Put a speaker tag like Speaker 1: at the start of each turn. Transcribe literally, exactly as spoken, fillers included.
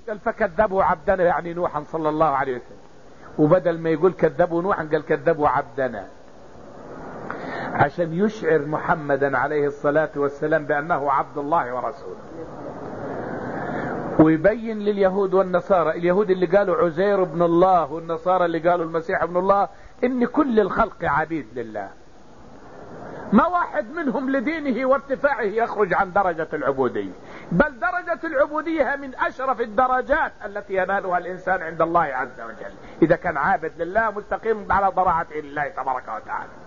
Speaker 1: قال فكذبوا عبدنا يعني نوحا صلى الله عليه وسلم، وبدل ما يقول كذبوا نوحا قال كذبوا عبدنا، عشان يشعر محمدا عليه الصلاة والسلام بأنه عبد الله ورسوله، ويبين لليهود والنصارى، اليهود اللي قالوا عزير ابن الله والنصارى اللي قالوا المسيح ابن الله، ان كل الخلق عبيد لله، ما واحد منهم لدينه وارتفاعه يخرج عن درجة العبودية، بل درجة العبودية من اشرف الدرجات التي ينالها الانسان عند الله عز وجل اذا كان عابد لله مستقيم على ضراعته لله تبارك وتعالى.